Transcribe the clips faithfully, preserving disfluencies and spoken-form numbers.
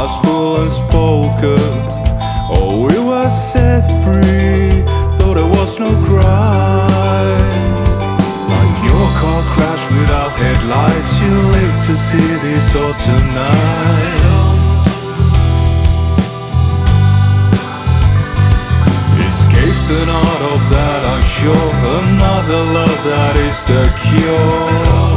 hearts full and spoken. Oh, we were set free, though there was no crime. Like your car crashed without headlights, you live to see this autumn night. Escape's an art of that, I'm sure. Another love that is the cure.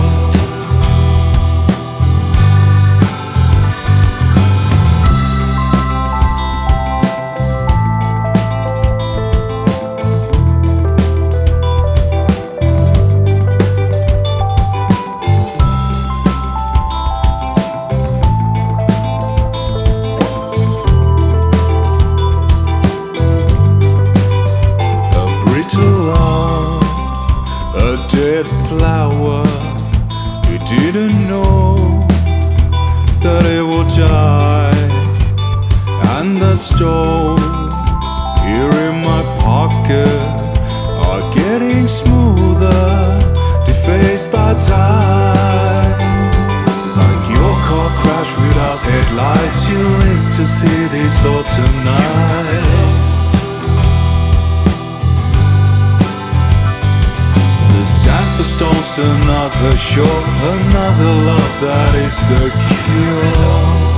A dead flower, you didn't know that it would die. And the stones here in my pocket are getting smoother, defaced by time. Like your car crashed without headlights, you live to see this autumn night. Sand for stones, another shore, another love that is the cure.